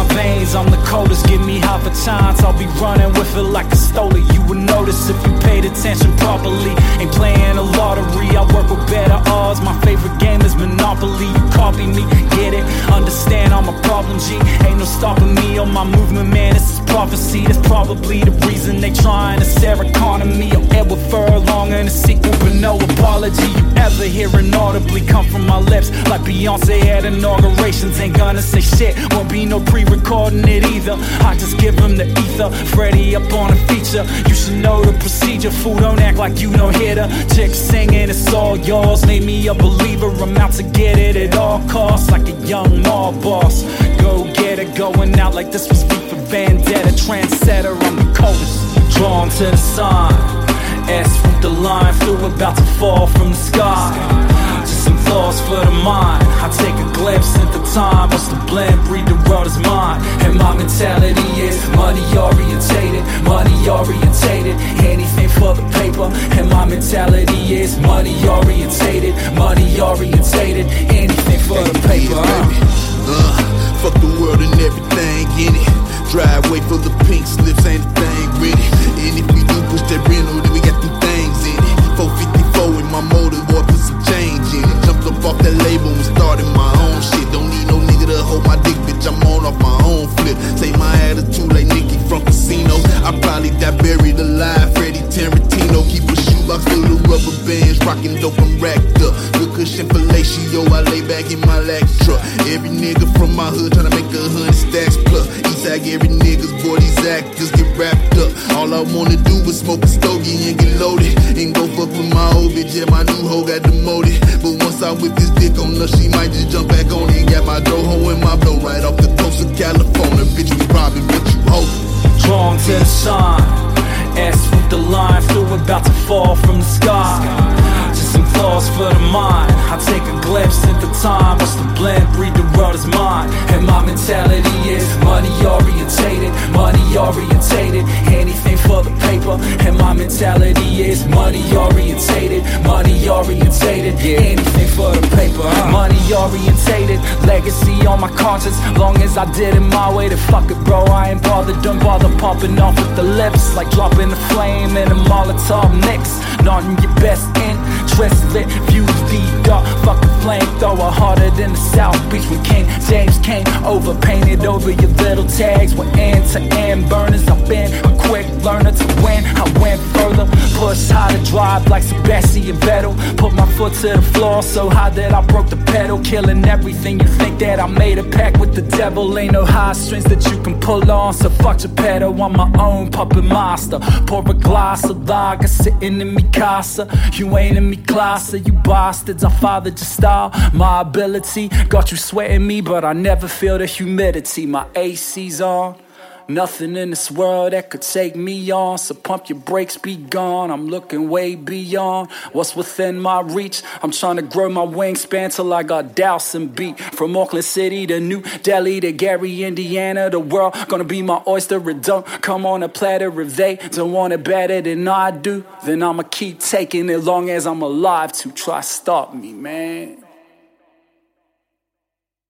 veins, I'm the coldest. Give me half a chance, I'll be running with it like a stolen. You would notice if you paid attention properly. Ain't playing a lottery, I work with better odds. My favorite game is Monopoly. You copy me, get it, understand I'm a problem, G. Ain't no stopping me on my movement, man, this is prophecy. That's probably the reason they trying to stare economy. Or Edward Furlong in a sequel, but no apology. You ever hear an audibly come from my lips like Beyonce at inaugurations? Ain't gonna say shit, won't be no pre-recording it either. I just give him the ether, Freddie up on a feature. You should know the procedure, fool, don't act like you don't hear the chick singing, it's all yours. Made me a believer, I'm out to get it at all costs. Like a young mob boss, go get it, going out like this was beat for Vendetta. Trendsetter, I'm the coldest. Drawn to the sun, S with the line, flew about to fall from the sky. Just some thoughts for the mind. I take a glimpse at the time. What's the blend? Breathe, the world is mine. And my mentality is money orientated, money orientated. Anything for the paper. And my mentality is money orientated, money orientated. Anything for the paper. Fuck the world and everything in it. Driveway full of pink slips, ain't a thing with it. And if we do push that rental, then we got them things in it. 454 in my motor, boy, put some change in it. Jumped up off that label and started my own shit. Don't need no nigga to hold my dick, bitch, I'm on off my own flip. Say my attitude like Nicky from Casino. I probably got buried alive, Freddie Tarantino. Keep a shoebox full of rubber bands, rockin' dope, I'm racked up. Good cushion fellatio, I lay back in my lax truck. Every nigga from my hood tryna make 100 stacks plus. Eastside, every nigga's boy, these actors get wrapped up. All I wanna do is smoke a stogie and get loaded. And go fuck with my old bitch, yeah, my new hoe got demoted. But once I whip this dick on her, she might just jump back on it. Got my dough hoe and my blow right off the coast of California. Bitch, we robbing, what you hope? Drawn to the sun, S with the line, flew about to fall from the sky. Just some thoughts for the mind. I take a glimpse at the time. What's the blend? Breathe, the world is mine. And my mentality is money orientated, money orientated. Anything for the paper. And my mentality is money orientated, money orientated. Anything for the paper. Money orientated, legacy on my conscience. Long as I did it my way, then fuck it, bro. I ain't bothered, don't bother popping off with the lips. Like dropping a flame in a Molotov mix. Not in your best interest, lit views deep dark. Fuck a flamethrower harder than the South Beach when King James came over. Painted over your little tags with end-to-end burners. I've been a quick learner to win. I went further, push high to drive like Sebastian Vettel. Put my foot to the floor so high that I broke the pedal. Killing everything, you think that I made a pact with the devil. Ain't no high strings that you can pull on, so fuck your pedal. I'm my own puppet master. Pour a glass of lager sitting in me casa. You ain't in me class, you bastards. I fathered your style, my ability got you sweating me, but I never feel the humidity. My AC's on. Nothing in this world that could take me on. So pump your brakes, be gone. I'm looking way beyond what's within my reach. I'm trying to grow my wingspan till I got Dowson beat. From Auckland City to New Delhi to Gary, Indiana. The world gonna be my oyster. It don't come on a platter. If they don't want it better than I do, then I'ma keep taking it long as I'm alive to try stop me, man.